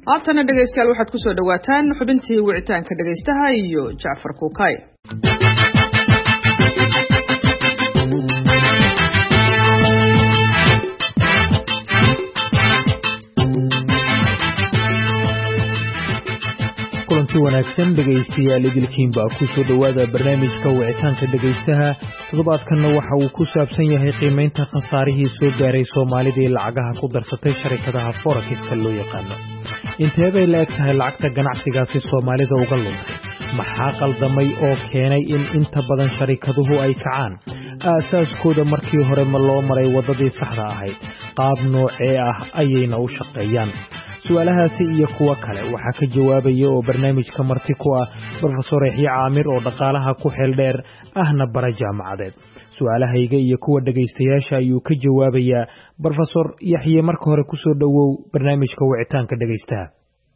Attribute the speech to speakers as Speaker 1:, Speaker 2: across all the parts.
Speaker 1: haatana dhegaystayaal waxaad ku soo dhawaataan xubintii wicitaanka dhegaystaha iyo Jacfar Kuukay.
Speaker 2: kulanti wanaagsan dhegaystayaal idilkiin baa ku soo dhawaada barnaamijka wicitaanka dhegaystaha. toddobaadkanna waxa uu ku saabsan yahay qiimeynta khasaarihii soo gaaray Soomaalida ee lacagaha ku darsatay sharikadaha forex-ka loo yaqaan. intee bay la eg tahay lacagta ganacsigaasi Soomaalida uga luntay? maxaa qaldamay oo keenay in inta badan sharikaduhu ay kacaan? aasaaskooda markii hore ma loo maray wadadii saxda ahayd? qaab noocee ah ayayna u shaqeeyaan? su'aalahaasi iyo kuwa kale waxaa ka jawaabaya oo barnaamijka marti ku ah Professor Yaxye Caamir oo dhaqaalaha ku xeel dheer ahna bara jaamacadeed. su'aalahayga iyo kuwa dhagaystayaasha ayuu ka jawaabayaa. Professor Yaxye, marka hore ku soo dhawow barnaamijka wicitaanka dhagaystaha.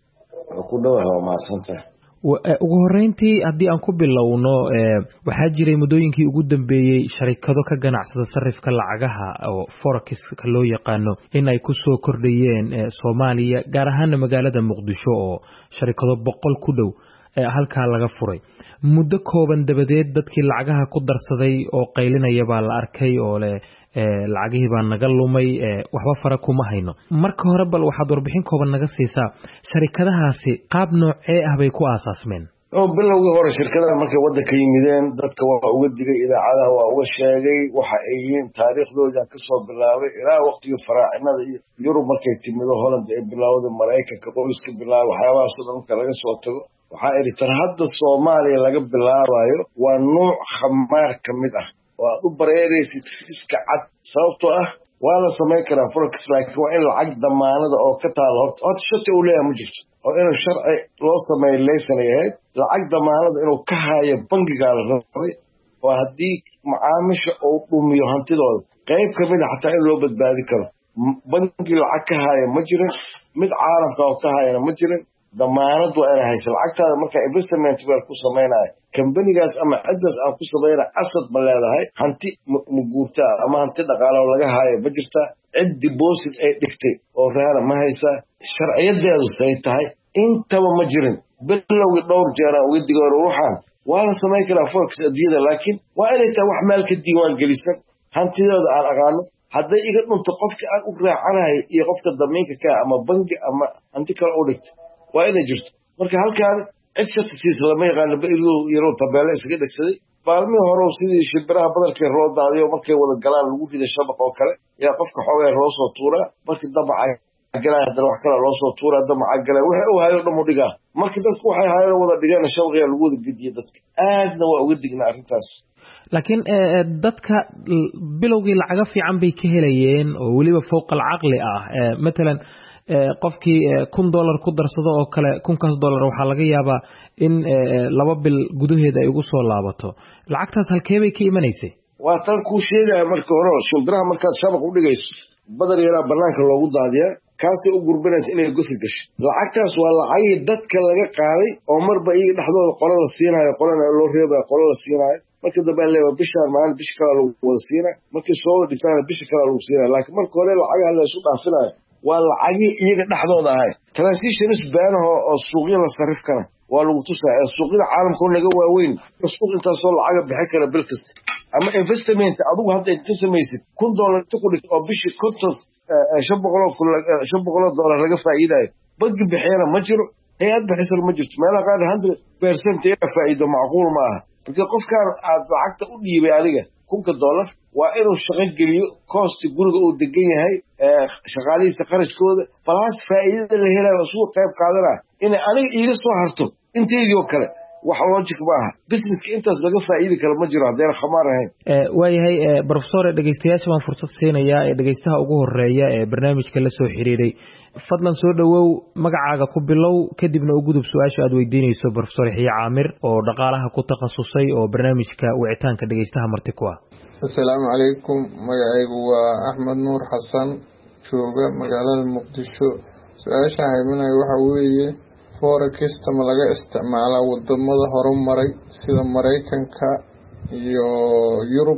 Speaker 3: ku dhawaad maasanta.
Speaker 2: ugu horeyntii haddii aan ku bilowno, waxaa jiray muddooyinkii ugu dambeeyay sharikado ka ganacsada sarifka lacagaha oo forex-ka loo yaqaano in ay ku soo kordhayeen Soomaaliya, gaar ahaan magaalada Muqdisho oo sharikado 100 ku dhow halkaa laga furay. muddo kooban dabadeed dadkii lacagaha ku darsaday oo qaylinaya baa la arkay oo leh lacagihii baa naga lumay, waxba fara kuma hayno. marka hore bal waxaad warbixin kooban naga siisaa sharikadahaasi qaab noocee ah bay ku aasaasmeen?
Speaker 3: bilowgii hore shirkadaha markay waddanka yimideen dadka waa uga digay, idaacadaha waa uga sheegay waxa ay yihiin, taariikhdooda ka soo bilaabay ilaa waqtigii faraacinada iyo Yurub markay timido Holland ay bilowday, Mareykanka qoyska bilaabay, waxyaabahaas oo dhan marka laga soo tago waxaa iri tan hadda Soomaaliya laga bilaabayo waa nooc khamaar ka mid ah oo aad u bareeraysid iska cad. sababtoo ah waa la samayn karaa forex, laakiin waa in lacag damaanada oo ka taalo horta shati uu leeyahay ma jirto, oo inuu sharci loo sameeyo laysan yahay. lacag damaanada inuu ka haayo bangigaa la rabay, oo haddii macaamiisha uu dhumiyo hantidooda qayb ka mid a xataa in loo badbaadi karo. bangi lacag ka haaya ma jirin, mid caalamka oo ka haayana ma jirin. damaanad waa inay hayso lacagtaada markaa investment baa ku samaynayo kambanigaas ama ciddaas aan ku samayna asad ma leedahay, hanti ma guurtaa ama hanti dhaqaalo laga haayo ma jirtaa, cid deposit ay dhigtay oo raana ma haysaa, sharciyadeedu say tahay intaba ma jirin. bilowgii dhowr jeeraan uga digo ruuxan waa la samayn karaa forex adduunyada, laakiin waa inay tahay wax meel ka diiwaan gelisan, hantidooda aan aqaano. hadday iga dhunto qofka aan u raacanahay iyo qofka damiinka ka ama bangi ama hanti kale u dhigta waa inay jirto. marka halkaan cid shaqsiisa lama yaqaano, bayduu yaroo tabeele isaga dhegsaday. maalmihii hore sidii shimbiraha badarkii loo daadiyo markay wada galaan lagu rida shabaq oo kale yaa qofka xoogaa loo soo tuuraa, markii damaca galay haddana wax kale loo soo tuuraa, damaca galay waxa uu hayo dhan u dhigaa. markii dadku waxay hayeen wada dhigeen shabaqiya lagu wada gediye dadka. aadna waa uga dignaa arrintaas.
Speaker 2: laakiin dadka bilowgii lacaga fiican bay ka helayeen oo weliba fowqa alcaqli ah. matalan qofkii $1,000 ku darsado oo kale $1,000 waxaa laga yaabaa in 2 bil gudaheed ay ugu soo laabato. lacagtaas halkee bay ka imanaysay?
Speaker 3: waa tan kuu sheegaya marka hore, shimbiraha markaad shabaq u dhigayso badar yaraa banaanka loogu daadiyaa, kaasay u gurbinaysa inay godka gasho. lacagtaas waa lacagii dadka laga qaaday oo marba iyaga dhexdooda qola la siinaayo, qolana loo reebayo, qola la siinaayo. marka dambe aan leeyahay bishaan maalin bish kale lagu wada siinaa, markii soo wada dhigtaan bisha kale lagu siinaa. laakiin marka hore lacagaha la isu dhaafinayo waa lacagii iyaga dhexdooda ahay. transitions baanaho oo suuqyo la sarif kara waa lagu tusaa. suuqyada caalamka oo naga waaweyn suuq intaasoo lacaga bixi kara bil kasta. ama investment adigu hadda inta samaysid $1,000 ku dhigto oo bishii $500 laga faa'iidayo, bangi bixiyana ma jiro, hay-ad bixisana ma jirto. meelaha qaar 100% iyaga faa'iido macquul ma aha. marka qofkaan aad lacagta u dhiibay adiga $1,000 waa inuu shaqo geliyo, koosti guriga uu degan yahay, shaqaalihiisa qarashkooda, balaas faa'iidada la helayo isugu qayb qaadanaya inay aniga iiga soo harto inteedii oo kale. wax logic ma aha. businesska intaas laga faa'iidi karo ma jiro haddayna khamaar ahayn.
Speaker 2: waayahay Professor, dhegaystayaasha waan fursad siinayaa ee dhegaystaha ugu horeeya ee barnaamijka la soo xiriiray. fadlan soo dhawow, magacaaga ku bilow, kadibna u gudub su'aasha aad weydiinayso Professor Yaxye Caamir oo dhaqaalaha ku takhasusay oo barnaamijka wicitaanka dhegaystaha marti ku ah.
Speaker 4: assalaamu calaykum, magacaygu waa Axmed Nuur Xasan, jooga magaalada Muqdisho. su-aasha haymanaya waxa weeye forex ma laga isticmaalaa wadamada horumaray sida Mareykanka iyo Yurub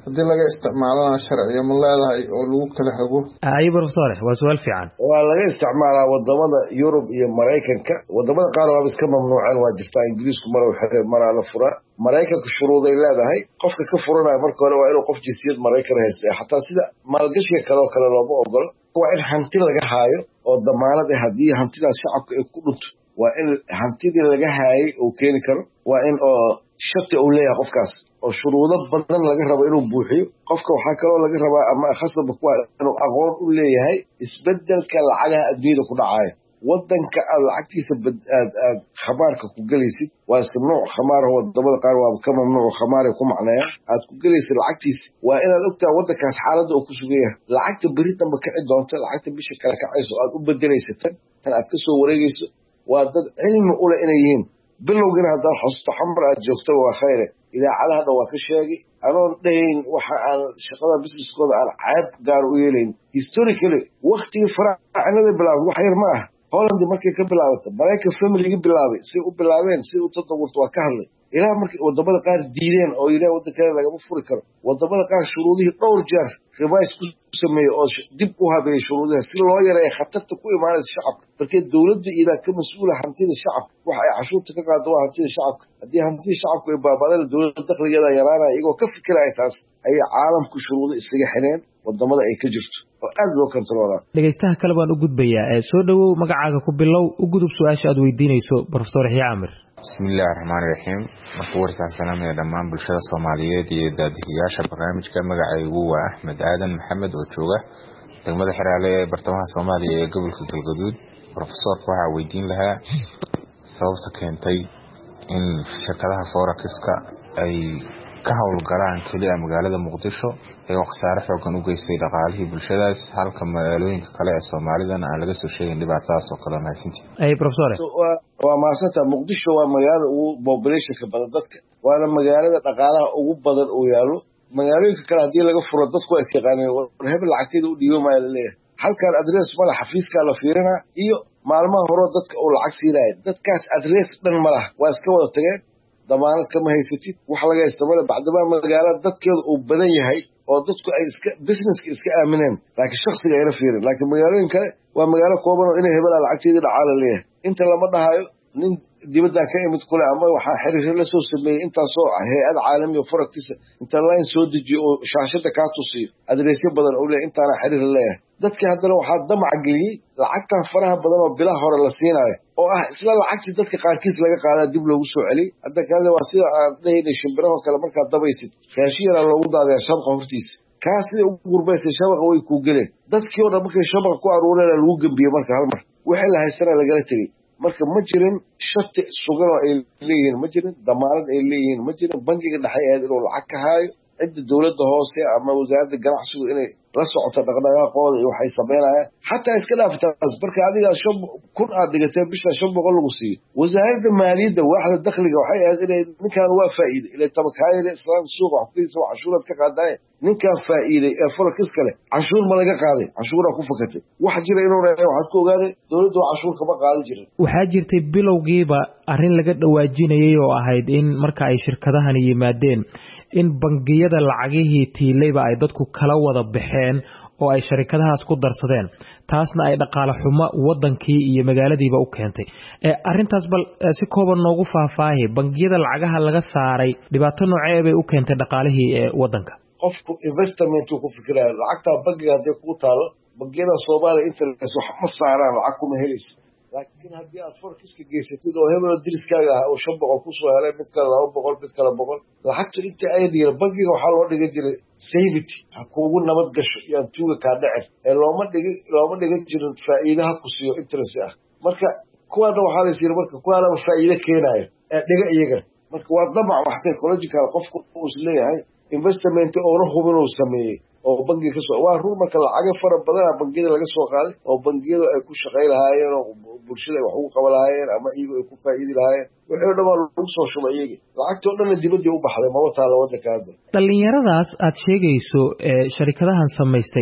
Speaker 4: haddii laga isticmaalana sharciyo ma leedahay oo lagu kala hago?
Speaker 2: ay professor waa su'aal fiican.
Speaker 3: waa laga isticmaalaa wadamada Yurub iyo Mareykanka. wadamada qaar waa iska mamnuucan, waa jirtaa Ingiriisku mar uu xiray mar la fura. Mareykanka shuruuday leedahay, qofka ka furanaya marka hore waa inuu qof jinsiyad Mareykan haysto. xataa sida maalgashiga kale looma ogolo. waa in hanti laga haayo oo damaanad ah haddii hantidaas shacabka ay ku dhunto. waa in hantidii laga haayay uu keeni karo. waa in oo shati uu leeyahay qofkaas oo shuruudo badan laga rabo inuu buuxiyo. qofka waxaa kaloo laga rabaa ama khasab ku ah inuu aqoon u leeyahay isbedelka lacagaha adduunyada ku dhacaya. wadanka aad lacagtiisa aad khamaarka ku galaysid waa isku nooc khamaar oo wadamada qaar waa ka mamnuuc khamaar ku macnaya aad ku galaysid lacagtiisa. waa inaad ogtaa wadankaas xaaladda uu ku sugan yahay. lacagta beri dambe kici doonta, lacagta bisha kale kacayso aad u bedelaysataan tan aad ka soo wareegayso. waa dad cilmi u leh inay yihiin. bilowgina haddaad xusto xamar aad joogto waa khayre. idaacadaha dhan waa ka sheegay anoon dhahayn waxa aan shaqada businesskooda aan caab gaar u yeelayn. historically waqtigii faraacinada bilaawday wax yar ma ah. Holland markay ka bilaabatay, Mareykan family-ga bilaabay, si u bilaabeen, si u tadawurto waa ka hadlay. ilaa markii wadamada qaar diideen oo ilaa wadanka laga furi karo. wadamada qaar shuruudihii dhowr jeer revice ku sameeyay oo dib u habeeyay shuruudaha si loo yareeyo khatarta ku imaanaysa shacabka. markii dawladdu ilaa ka mas'uul ah hantida shacabka, waxa ay cashuurta ka qaado waa hantida shacabka. haddii hantida shacabku ay baabadaan, dawladda dakhligeeda yaraanaya iyagoo ka fikiraya taas ay caalamku shuruudo isaga xireen wadamada ay ka jirto oo aad loo kontroolaa.
Speaker 2: dhegeystaha kale baan u gudbayaa. soo dhawow, magacaaga ku bilow, u gudub su'aasha aad weydiinayso Professor Yaxya Camir.
Speaker 5: bismillahi raxmaani raxiim. marka warsan salaamaya dhammaan bulshada Soomaaliyeed iyo daadihiyaasha barnaamijka. magacaygu waa Axmed Aadan Maxamed oo jooga degmada Xiraale ee bartamaha Soomaaliya ee gobolka Galgaduud. Professorka waxaa weydiin lahaa sababta keentay in shirkadaha forex-ka ay ka howlgalaan kaliya magaalada Muqdisho ee khasaare xoogan u geystay dhaqaalihii bulshadaas, halka magaalooyinka kale ee Soomaalidan aan laga soo sheegin dhibaatadaas oo kale. mahadsantihiin.
Speaker 2: ay professor
Speaker 3: waa maasanta. Muqdisho waa magaalada ugu population-ka badan dadka, waana magaalada dhaqaalaha ugu badan oo yaalo. magaalooyinka kale haddii laga furo dadku waa isyaqaaneen, war hebel lacagteeda u dhiibo maayo laleeyahay. halkan adres mala xafiiskaa la fiirinaa iyo maalmaha hore dadka uu lacag siinaya. dadkaas adres dhan ma laha, waa iska wada tageen. damaanad kama haysatid, wax laga haysta male. bacdamaa magaalada dadkeedu uu badan yahay oo dadku ay businesska iska aamineen, laakiin shaksiga ayna fiirin. laakiin magaalooyin kale waa magaalo kooban oo inay hebelaa lacagteedii dhacaa la leeyahay. inta lama dhahayo nin dibaddaa ka imid kule ama waxaa xiriir la soo sameeyey intaasoo hay-ad caalami oo forex inta line soo dejiyo oo shaashada kaa tusiyo adreesyo badan oo leeyahay intaana xiriir leeyahay. dadkii haddana waxaa damac geliyey lacagtan faraha badan oo bilaha hore la siinaayo oo ah isla lacagtii dadka qaarkiis laga qaadaa dib loogu soo celiyey. hadda kale waa sida aan dhahaynay shimbiraho kale markaad dabaysid raashin yaraa loogu daadaya shabaqa hortiisa. kaa siday u gurbaysay shabaqa way kuu geleen. dadkii oo dhan markay shabaqa ku aruureen lagu gembiyey marka hal mar. wixii la haystana lagala tegey. marka ma jirin shati sugan oo ay leeyihiin, ma jirin damaanad ay leeyihiin, ma jirin bangiga dhexe ahayd inuu lacag ka haayo. cidda dawladda hoose ama wasaaradda ganacsigu inay la socoto dhaqdhaqaaqooda iyo waxay samaynayaan. xataa iska dhaaftaas marka adiga 5,000 aad dhigatay bisha 500 lagu siiyo. wasaaradda maaliyadda waaxda dakhliga waxay ahayd inay ninkan waa faa'iiday ilaa tabakaayada islaan suuq wax ku soo cashuurad ka qaadaay. ninkan faa'iiday ee forex kale cashuur ma laga qaaday, cashuura ku fakatay. wax jira inuu raayo waxaad ku ogaaday dawladdu cashuur kama qaadi jirin.
Speaker 2: waxaa jirtay bilowgiiba arrin laga dhawaajinayay oo ahayd in marka ay shirkadahan yimaadeen in bangiyada lacagihii tiilayba ay dadku kala wada baxeen oo ay sharikadahaas ku darsadeen. taasna ay dhaqaale xumo wadankii iyo magaaladiiba u keentay. arrintaas bal si kooban noogu faahfaahi, bangiyada lacagaha laga saaray dhibaato noocee bay u keentay dhaqaalihii wadanka?
Speaker 3: qofku investment ku fikiraya lacagta bangiga haddii ku taalo, bangiyada Soomaaliya interest wax ma saaraan, lacag kuma helayso. laakiin haddii aad forex-ka geysatid oo hebel diriskaaga ah oo 500 ku soo helay, mid kale 200, mid kale 100, lacagtu inta ay dhiir bangiga waxaa loo dhigan jiray safety, ha kuugu nabad gasho iyo tuuga ka dhacay ee looma dhigan jirin faa'iidaha ku siiyo interest ah. marka kuwaana waxaa la siiyay marka kuwaana faa'iido keenayo ee dhiga iyaga. marka waa damac wax psychological qofku uu isleeyahay investment oo hubin uu sameeyay oo bangiga ka soo waa run. marka lacag fara badan bangiyada laga soo qaaday oo bangiyada ay ku shaqeyn lahaayeen oo bulshada wax ugu qaban lahaayeen ama iyagu ay ku faa'iidi lahaayeen, wixii dhammaan lagu soo shubay iyaga. lacagtoo dhan dibadda u baxday ma wata la wadanka hadda.
Speaker 2: dhalinyaradaas aad sheegayso sharikadahan samaystay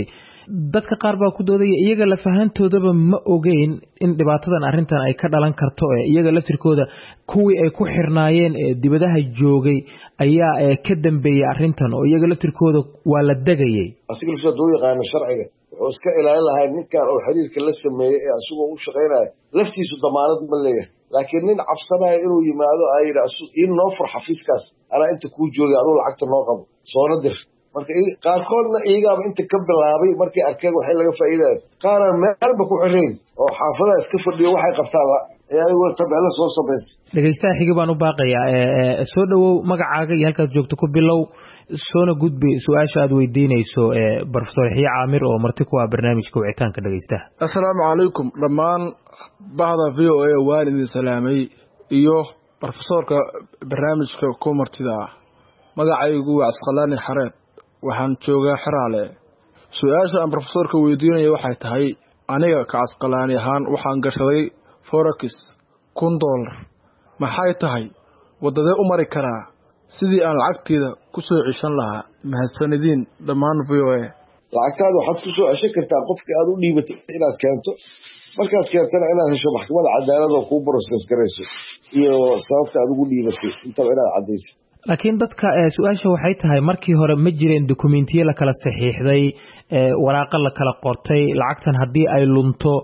Speaker 2: dadka qaar baa ku doodaya iyaga lafahantoodaba ma ogeyn in dhibaatadan arrintan ay ka dhalan karto iyaga laftirkooda kuwii ay ku xirnaayeen dibadaha joogay ayaa ka dambeeyay arrintan oo iyaga laftirkooda waa la degayay
Speaker 3: asiga soo yaqaan sharciga wuxuu iska ilaalin lahaa ninkan oo xiriirka la sameeyay ee asagoo u shaqeynaya laftiisu damaanad ma leeyahay laakiin nin cabsanaya inuu yimaado ay yiraahdo in noo fur xafiiskaas ana inta ku joogay adoo lacagta noo qabo soo nadir marka qaarkoodna iyaga inta ka bilaabay markii arkeen waxay laga faa'iiday qaaraan meelba ku xireen oo xaafadaha iska fadhiyo waxay qabtaan ayagoo tabeelo soo sameys
Speaker 2: dhageystaha xiga baan u baaqayaa soo dhawow magacaaga iyo halkaad joogto ku bilow soona gudbi su'aasha aad weydiinayso Professor Yaxya Caamir oo marti ku ah barnaamijka wicitaanka dhageystaha
Speaker 6: assalaamu calaykum dhammaan bahda VOA waan idin salaamay iyo professorka barnaamijka ku martida magacaygu waa Asqalaani Xareed waxaan joogaa Xiraale su'aasha aan professorka weydiinayo waxay tahay aniga ka Asqalaani ahaan waxaan gashaday forex $1,000 maxay tahay wadada u mari karaa sidii aan lacagteeda ku soo cishan lahaa mahadsanidin dhammaan VOA
Speaker 3: lacagtaada waxaad ku soo ceshan kartaa qofka aad u dhiibatay inaad keento markaad keentana inaad hesho maxkamadda cadaaladda oo kuu process garayso iyo sababta aad ugu dhiibatay intaba inaad caddayso
Speaker 2: laakiin dadka su'aasha waxay tahay markii hore ma jireen dokumentiyo la kala saxiixday waraaqo la kala qortay lacagtan haddii ay lunto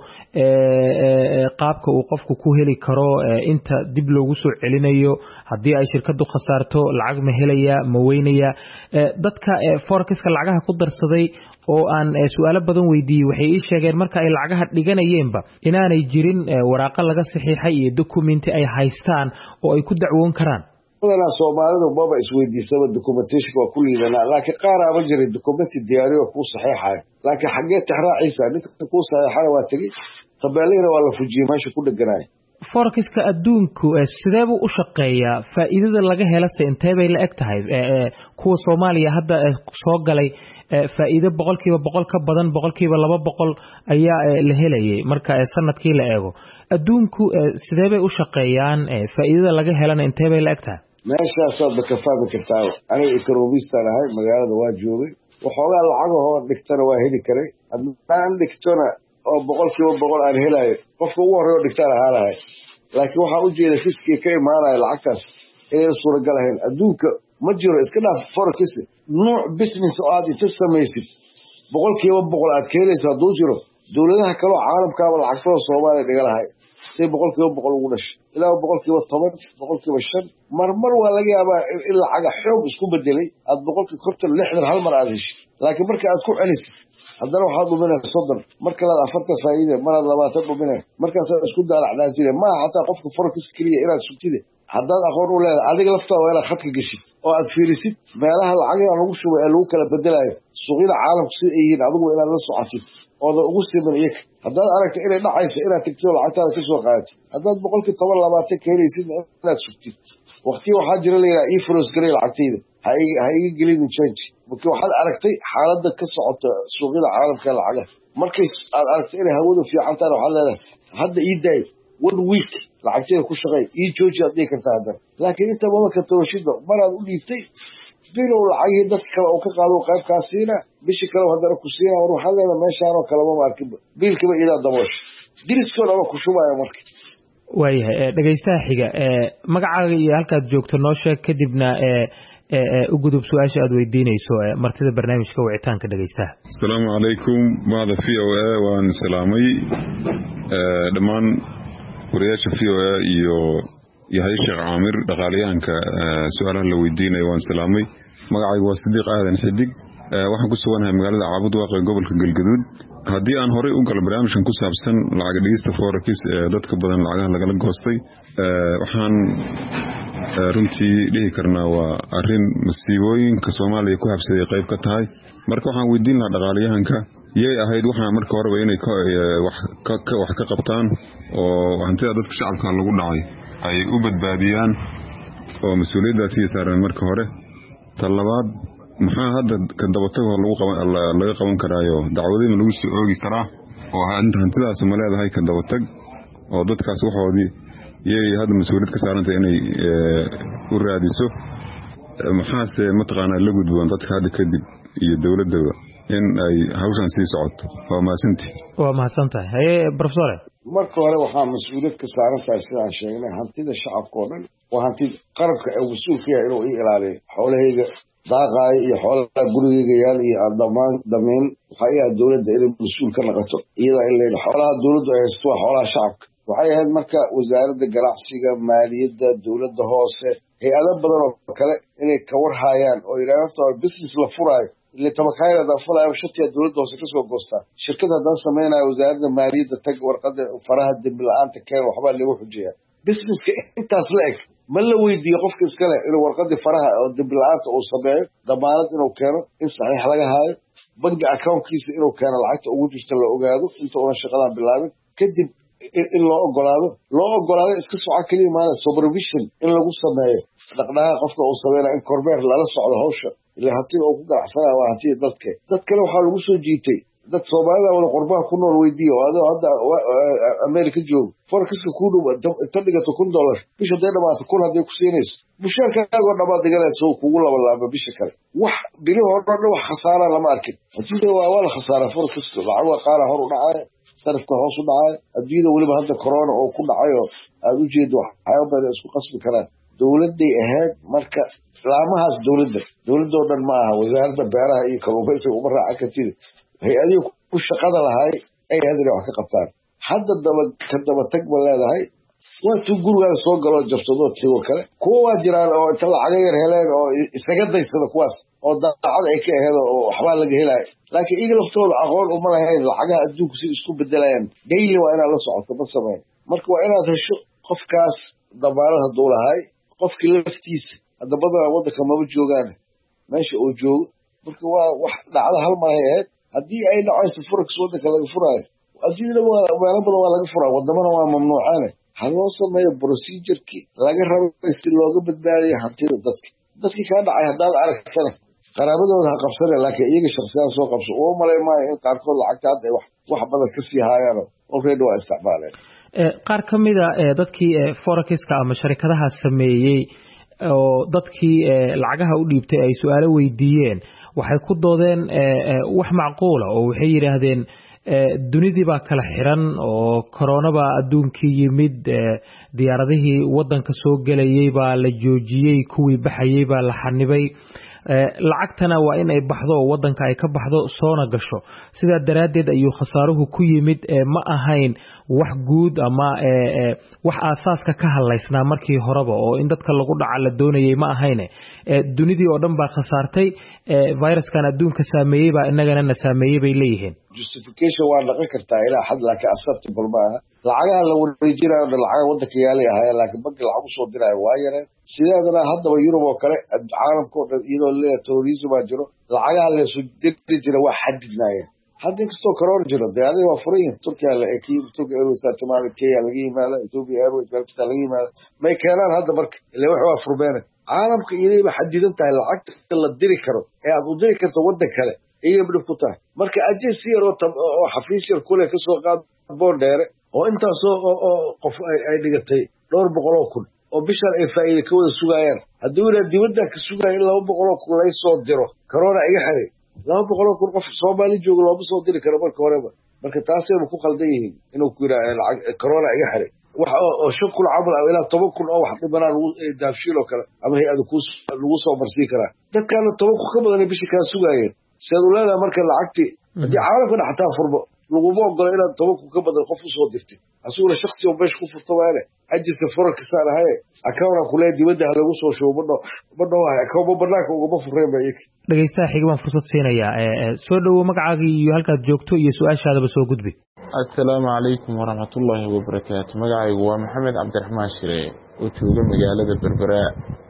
Speaker 2: qaabka uu qofku ku heli karo inta dib loogu soo celinayo haddii ay shirkadu khasaarto lacag ma helaya ma weynaya dadka forex-ka lacagaha ku darsaday oo aan su'aalo badan weydiiyey waxay ii sheegeen marka ay lacagaha dhiganayeenba inaanay jirin waraaqo laga saxiixay iyo dokumenti ay haystaan oo ay ku dacwoon karaan
Speaker 3: badanaa Soomaalidu baba isweydiisaba documentation waa ku liidanaa laakiin qaar ama jiray documenti diyaariyo ku saxiixay laakiin xagee tixraaciisa ninka ku saxiixay waa tagi tabeelina waa la fujiyay meesha ku dhaganaay
Speaker 2: forex-ka adduunku sidee buu u shaqeeyaa faa'iidada laga helay intee bay la eg tahay kuwa Soomaaliya hadda soo galay faa'iido 100% ka badan 200% ayaa la helayay marka sanadkii la eego adduunku sidee bay u shaqeeyaan faa'iidada laga helana intee bay la eg tahay
Speaker 3: meeshaasaad ka fahmi kartaa aniga economist ahay magaalada waa joogay waxoogaa lacagahoo dhigtana waa heli karay haddaan dhigtona oo 100% aan helayo qofka ugu horreeyo dhigtaan ahaanahay laakiin waxaa u jeeda fiskii ka imaanaya lacagtaas inay suuragal ahayn adduunka ma jiro iska dhaaf forex nooc business oo aad inta samaysid 100% aad ka helaysa hadduu jiro dowladaha kale oo caalamkaaba lacagtooda Soomaaliya dhiga lahay say 100% ugu dhashay ilaa 10% 5% marmar waa laga yaabaa in lacaga xoog isku bedelay aad 160 hal mar aad heshay laakiin marka aad ku celisid haddana waxaad dhuminaysaa 30 marka la 40 faa'iido maraad 20 dhuminay markaas isku daalacnaan jiray ma xataa qofka forex kaliya inaad sugtid haddaad aqoon u leedahay adiga laftaada waa inaad khadka geshid oo aad fiirisid meelaha lacagaha lagu shubay ee lagu kala bedelayo suuqyada caalamka sida ay yihiin adigu inaad la socotid oodan ugu siman iyaga haddaad aragta inay dhacayso inaad tagtid lacagtaada ka soo qaadatid haddaad 10% ka helaysid inaad sugtid waqti waxaa jira la yiraahdo e-froze garay lacagtayda ha iga gelin change markii waxaad aragtay xaaladda ka socota suuqyada caalamka lacagaha markay aad aragtay inay hawadu fiican tahay waxaad leedahay hadda ii day 1 week lacagteeda ku shaqeey ii jooji aad dhigi kartaa haddana laakiin inta mama ka tawashida maraad u dhiibtay bilow lacagii dadka kale oo ka qaado qaybkaas siina bishi kale haddana ku siina war waxaad leedahay meeshaan oo kale ma arkin biilkaba idaa daboosh diriskooda waa ku shubaya marka
Speaker 2: waayahay dhageystaha xiga magacaaga iyo halkaad joogto noo sheeg kadibna u gudub su'aasha aad weydiinayso martida barnaamijka wicitaanka dhageystaha
Speaker 7: assalaamu calaykum maada VOA waan salaamay dhammaan wariyaasha VOA iyo Yaxya Caamir dhaqaaliyaanka su'aalaha la weydiinayo waan salaamay magacaygu waa Sidiiq Aadan Xidig waxaan ku suganahay magaalada Caabud Waaqi gobolka Galgaduud haddii aan horey u gal barnaamijkan ku saabsan lacag dhigista forex dadka badan lacagaha lagala goostay waxaan runtii dhihi karnaa waa arrin masiibooyinka Soomaaliya ku habsaday qayb ka tahay marka waxaan weydiin lahaa dhaqaaliyahanka yay ahayd waxaan marka horeba inay wax ka qabtaan oo hantida dadka shacabka lagu dhacay ay u badbaadiyaan oo mas'uuliyaddaas ay saaraan marka hore talabaad maxaa hadda ka dabatago laga qaban karaayo dacwadina lagu soo oogi karaa oo hantidaas ma leedahay ka dabatag oo dadkaas waxoodii yay hadda mas'uuliyad ka saarantay inay u raadiso maxaase mataqaanaa la gudboon dadka hadda kadib iyo dawladda in ay hawshan sii socoto. waa mahadsantihi.
Speaker 2: waa mahadsantahay. haye professor,
Speaker 3: marka hore waxaa mas-uuliyad ka saaran tahay sidaan sheegnay hantida shacabka oo dhan waa hantida qaranka ee mas-uulka yahay inuu ii ilaaliyo xoolahayga daaqaayo iyo xoolaha gurigayga yaal iyo damayn waxaa iyaha dowladda inay mas-uul ka noqoto iyadaa in layidhi xoolaha dowladdu ay haysto waa xoolaha shacabka. waxay ahayd marka wasaaradda ganacsiga maaliyadda dowladda hoose hay-ado badan oo kale inay ka warhaayaan oo yidhaha horta business la furaayo ile tabakaayada haddaan fulayo shatiya dowladda hoose kasoo goostaa shirkad haddaan samaynayo wasaaradda maaliyadda tag warqada faraha dembi la-aanta keen waxbaa lagu xujeeyaa businesska intaas la eg ma la weydiiyo qofka iskale inuu warqadii faraha oo dembi la-aanta uu sameeyo damaanad inuu keeno in saxiix laga haayo bangi accountkiisa inuu keeno lacagta ugu jirta la ogaado inta una shaqadan bilaabin kadib in loo ogolaado iska soco keliya maana supervision in lagu sameeyo dhaqdhaqaaqa qofka uu sameynaya in kormeer lala socdo hawsha ile hantida uu ku ganacsanaya waa hantida dad kale waxaa lagu soo jiitay dad soomaalida wada qurbaha ku nool weydiiya oo adoo hadda america joogo forexiska kuu dhow inta dhigato $1 bisha haday dhamaato kun hadday ku siinayso mushaarkaagoo dhammaad dhiganaysa oo kugu labalaaba bisha kale wax bili hore dhan wax khasaara lama arkin adduunyada waa la khasaaraa forexiska lacag waa qaara hor u dhacaya sarifka hoos u dhacaya adduunyada weliba hadda corona oo ku dhacay oo aad u jeedo waxyaaba badan isku qasbi karaan dowladday ahayd marka laamahaas dowladoo dhan ma aha wasaaradda beeraha iyo kalluumaysiga uma raacan kartida hay-adihii ku shaqada lahay ay ahayd inay wax ka qabtaan hadda ka daba tag ma leedahay waatuu gurigaaga soo galoo jabsadoo tigoo kale kuwa waa jiraan oo inta lacaga yar heleen oo isaga daysada kuwaas oo daacad ay ka aheed oo waxbaa laga helaya laakiin iyaga laftooda aqoon uma lahayn lacagaha adduunku si isku bedelayaan daily waa inaad la socoto ma sameyn marka waa inaad hesho qofkaas damaanad hadduu lahay qofkii laftiisa hadda badanaa waddanka maba joogaan meesha uu joogo marka waa wax dhacda hal mar ay ahayd haddii ay dhacayso forex waddanka laga furaayo adduunyada meelo badan waa laga furaa waddamana waa mamnuucaane ha loo sameeyo procedurkii laga rabay si looga badbaadiyo hantida dadkii kaa dhacay haddaad aragtana qaraabadooda ha qabsane laakiin iyaga shaksiyaan soo qabso uma malay maayo in qaarkood lacagta hadda ay wax badan ka sii haayaano already waa isticmaaleen
Speaker 2: qaar ka mida dadkii forexka ama sharikadaha sameeyey oo dadkii lacagaha u dhiibtay ay su-aalo weydiiyeen waxay ku doodeen wax macquula oo waxay yidhaahdeen dunidii baa kala xiran oo koronaba adduunkii yimid diyaaradihii waddanka soo gelayey baa la joojiyey kuwii baxayey baa la xanibay lacagtana waa in ay baxdo oo waddanka ay ka baxdo soona gasho sidaa daraaddeed ayuu khasaaruhu ku yimid ma ahayn wax guud ama wax aasaaska ka hadlaysnaa markii horeba oo in dadka lagu dhaca la doonayay ma ahayne dunidii oo dhan baa khasaartay viruskan adduunka saameeyey baa inagana na saameeyey bay leeyihiin
Speaker 3: justification waa dhaqan kartaa ilaa xad laakiin acceptable ma aha lacagaha la wareejinayo dhan lacaga waddanka yaalay ahaayeen laakiin banki lacag usoo diraayo waa yareen sideedana haddaba yurub oo kale caalamka o dhan iyadoo leeyahay terrorismaa jiro lacagaha laysu diri jira waa xadidnaayeen hadda inkastoo corona jiro dee adiga waa furan yihin turkiya turkiya airways timaada kenya laga yimaada ethiopia airways meel kasta laga yimaada may keenaan hadda marka ile wax waa furbeene caalamka iyadayba xadidan tahay lacagta la diri karo ee aad u diri karto waddan kale iyaba dhib ku tahay marka ajensi yar oo xafiis yar kule kasoo qaad boondheere oo intaasoo qof ay dhigatay 200,000 oo bishaan ay faa'iido ka wada sugaayaan hadduu ilaa dibadda ka sugaya in 200,000 lay soo diro corona iga xiray 200,000 qof Soomaali joogo looma soo diri karo marka horeba marka taasayba ku qaldan yihiin inuu ku yiraahdo lacag corona iga xiray wax oo shaqul camal ah ilaa 10,000 oo wax dhibanaa lagu daafshiil oo kale ama hay-ad lagu soo marsiin karaa dadkaana 10,000 ka badan bishii kaa sugaayeen sidaad u leedahay marka lacagtii haddii caalamka dhaxtaa furbo laguma ogola inaad 10,000 ka badan qof u soo dirtid asuguna shaksi oo meesha ku furto waane ajisa forex-ka ahaye account ku leeyahay dibadda lagu soo shubo badho account banaanka uguma fureen bay
Speaker 2: dhageystaha xigman fursad siinaya soo dhawo magacaaga iyo halkaad joogto iyo su'aashaadaba soo gudbi
Speaker 4: assalaamu calaykum waraxmatullaahi wabarakaatu magacaygu waa maxamed cabdiraxmaan shire oo jooga magaalada berbera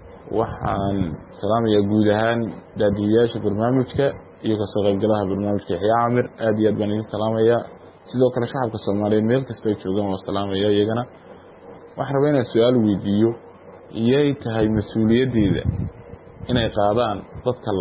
Speaker 4: waxaan salaamayaa guud ahaan daadiyaasha barnaamijka iyo kasoo qaybgalaha barnaamijka Yaxya Caamir aad iyo aad baan idin salaamayaa sidoo kale shacabka Soomaaliyeed meel kasta ay joogaan waa salaamaya iyagana waxaan rabaa inaan su'aal weydiiyo iyay tahay mas'uuliyadeeda inay qaadaan dadka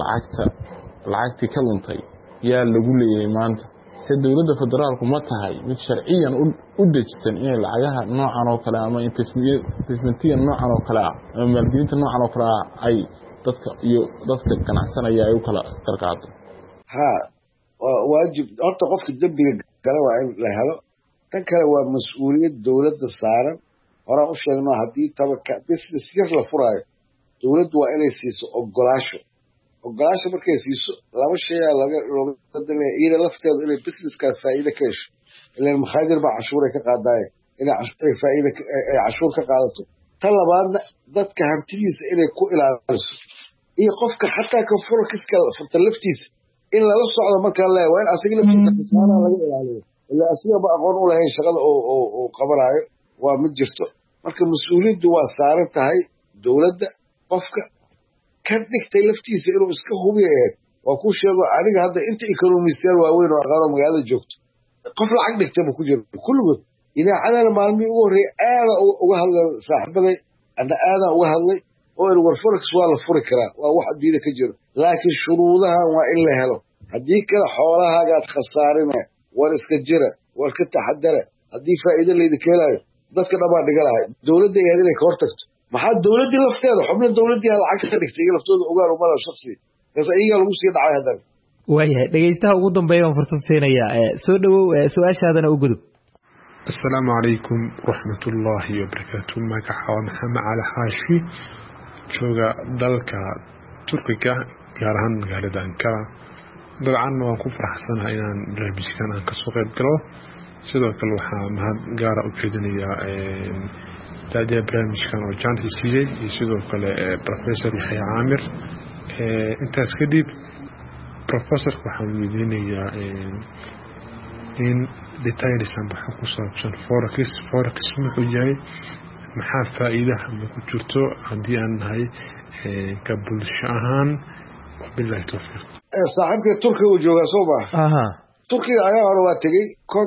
Speaker 4: lacagtii ka luntay yaa lagu leeyahay maanta si dawladda federaalku ma tahay mid sharciyan u dejisan inay lacagaha noocan oo kale ama investmentiga noocan oo kale ama maalgelinta noocan oo kale ay dadka ganacsanaya ay u kala qarqaato
Speaker 3: ha waajib horta qofka dembiga gala waa in la helo tan kale waa mas-uuliyad dowladda saaran horaan u sheegno haddii business yar la furaayo dowladdu waa inay siiso ogolaasho markay siiso laba shayaa looga dalaya iyada lafteedu inay businesskaas faa'iide ka hesho ilaan makhaadir baa cashuuray ka qaadaaye inay faa'iide ay cashuur ka qaadato tan labaadna dadka hantidiisa inay ku ilaaliso iyo qofka xataa ka furkiska furta laftiisa in lala socdo markaa leeyahay waa in asiga laftiisa khasaaraha laga ilaaliyo ilaa asigaba aqoon u lahayn shaqada oo qabanaayo waa mid jirto marka mas-uuliyaddu waa saaran tahay dowladda qofka ka dhigtay laftiisa inuu iska hubiyo waa kuu sheego aniga hadda inta ekonomistayaal waaweyn oo aqaano magaalada joogto qof lacag dhigtayba ku jiro kulligood idaacadana maalmihii ugu horreeyay aada uga hadlay saaxiibaday ana aadaan uga hadlay oo war forex waa la furi karaa waa wax adduunyada ka jiro laakiin shuruudahan waa in la helo haddii kale xoolahaagaad khasaarina war iska jira war ka taxadara haddii faa'iido laydinka helaayo dadka dhabaa dhiga lahay dowladda yaad inay ka hortagto maxaa dowladdii lafteeda xubno dowladdii lacag ka dhigtay iyo laftooda ogaan umala shaksi kaas iyagaa lagu sii dhacay haddana
Speaker 2: waayahay dhegeystaha ugu dambeeya baan fursad siinayaa soo dhawow su-aashaadana u gudub
Speaker 8: asalaamu calaykum waraxmatullaahi wabarakaatu magaca waa maxamed cali xaashi jooga dalka turkiga gaar ahaan magaalada ankara dabcanna waan ku faraxsanahay inaan barnaamijkan aan kasoo qayb galo sidoo kale waxaa mahad gaara u jeedinayaa daadiyaha barnaamijkan oo jaanti siiyey iyo sidoo kale professor yaxya caamir intaas kadib professorka waxaan weydiinayaa in detailsan waxa ku saabsan forex muxuu yahay maxaa faa'iidaha ma ku jirto haddii aan nahay ka bulsho ahaan wabillahi tawfiiq
Speaker 3: saaxiibka turkiga uu joogaa soo maaha turkiga ayaa hore waa tegey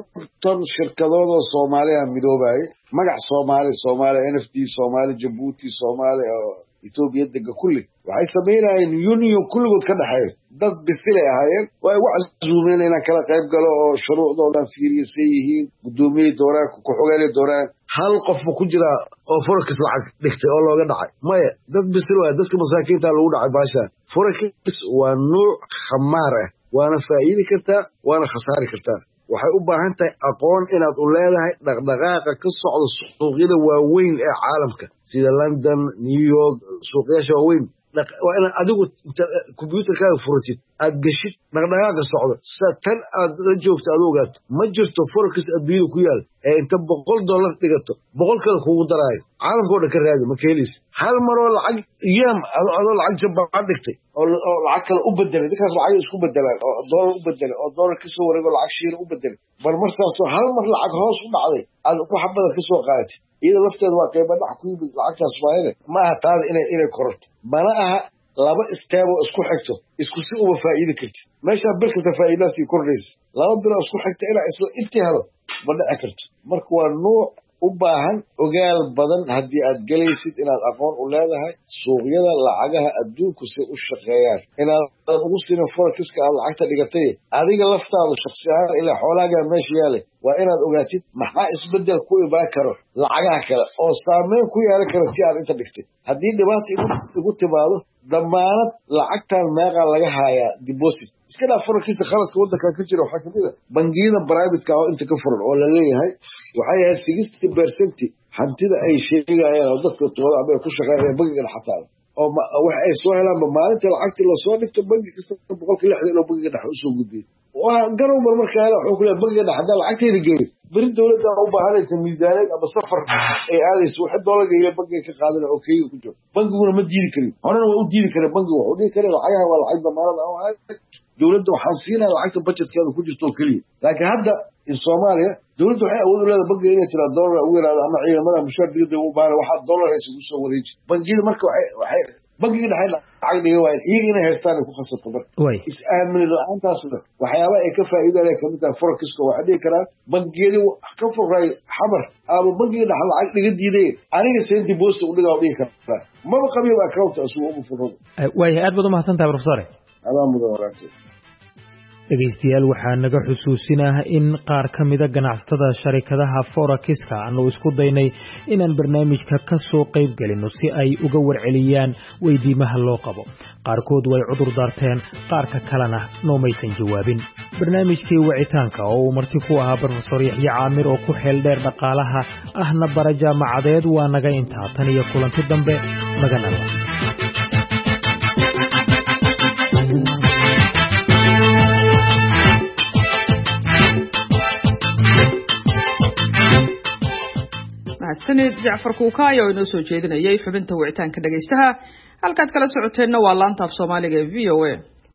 Speaker 3: 50 shirkadood oo Soomaaliya midoobaay magac Soomaali NFD Soomaali Djibouti Soomaali Ethiopia dega kulli waxay sameeyeen union kulligood ka dhaxay dad bisilay ahaayeen way wax zuumeen in kala qayb galo oo shuruucdoodan fiiriyay yihiin gudoomiye dooraan ku xogeeyay dooraan hal qof ku jira oo forex lacag dhigtay oo looga dhacay maya dad bisil waa dadka masaakiinta lagu dhacay baasha forex waa nooc khamaar ah waana faa'iido kartaa waana khasaari kartaa waxay u baahan tahay aqoon inaad u leedahay dhaqdhaqaaqa ka socda suuqyada waaweyn ee caalamka sida London New York suuqyada waaweyn waa in adigu computerkaaga furatid aad gashid dhaqdhaqaaqa socda tan aad la joogto aad ogaato ma jirto forex adduunyada ku yaal ee inta $100 dhigato 100 kale kugu daraayo caalamka oo dhan ka raadi ma keenaysa hal mar oo lacag iyam adoo lacag jabaan dhigtay oo lacag kale u bedelay dadkaas lacag isku bedelaan oo dollar u bedelay oo dollar ka soo wareego lacag shiir u bedelay marmarsaas hal mar lacag hoos u dhacday aad wax badan ka soo qaadatay iyada lafteeda waa qayb dhac ku yimid lacagtaas waayeen ma aha taada inay kororto mana aha laba istaabo isku xigto isku si uba faa'iido karti meesha birkasta faa'iidaas iyo kordhaysa laba bilo isku xigta ila isla intii helo ma dhici karto marka waa nooc u baahan ogaal badan haddii aad galaysid inaad aqoon u leedahay suuqyada lacagaha adduunku si u shaqeeyaan inaad ugu siinin forexiska aad lacagta dhigatay adiga laftaadu shakhsi ahaan ilaa xoolaaga meesha yaale waa inaad ogaatid maxaa isbedel ku imaan karo lacagaha kale oo saameyn ku yeelan kara tii aad inta dhigtay haddii dhibaato igu timaado damaanad lacagtan meeqa laga haayaa deposit iska dhaa forexiska khaladka waddankan ka jira waxaa kamid a bangiyada private-ka oo inta ka furan oo la leeyahay waxay yahay 60% hantida ay sheegayaan oo dadka tooda ama ku shaqeeyaan bangiga xataa oo wax ay soo helaan maalinta lacagta la soo dhigto bangi kasta 160 inuu bangiga dhex u soo gudbiyo waa garow markaa wuxuu ku leeyahay bangiga dhex lacagteeda geeyo bari dawladda u baahanaysa miisaaniyad ama safar ay aadayso wax doolarka iyo bangiga ka qaadan oo kayga ku jiro bangiguna ma diidi karin horena waa u diidi karay bangigu wuxuu dhihi karay lacagaha waa lacag damaanad ah dawladda waxaan siinaa lacagta budgetkeeda ku jirto oo kaliya laakiin hadda in Soomaaliya dawladdu waxay awood u leedahay bangiga inay tira dollar ugu yaraado ama ciidamada mushaar dawladda u baahan waxa dollar ay isugu soo wareeji bangiga marka waxay bangiga dhaxay lacag dhiga waa iyaga inay haystaan ku khasabto marka is aamin la'aantaasna waxyaabo ay ka faa'iideyaan ka mid ah forexiska waxa dhici kara bangiyada ka furay xamar ama bangiga dhaxal lacag dhiga diiday aniga seen deposit u dhigaa dhici kara ma qabiyo account asuu ugu furo
Speaker 2: way aad baad u mahadsantahay professor
Speaker 3: adaa mudan waraaqay
Speaker 2: dhegaystayaal waxaa naga xusuusinah in qaar ka mida ganacsatada sharikadaha forexiska aanu isku daynay inaan barnaamijka ka soo qayb gelino si ay uga warceliyaan weydiimaha loo qabo. qaarkood way cudur daarteen, qaarka kalena noomaysan jawaabin. barnaamijkii wicitaanka oo uu marti ku ahaa Professor Yaxye Caamir oo ku xeel dheer dhaqaalaha ahna bara jaamacadeed waa naga intaa. tan iyo kulanti dambe naganala.
Speaker 1: mahadsanid Jacfar Kuukaayo oo inoo soo jeedinayay xubinta wicitaanka dhagaystaha. halkaad kala socoteenna waa laanta af Soomaaliga ee VOA.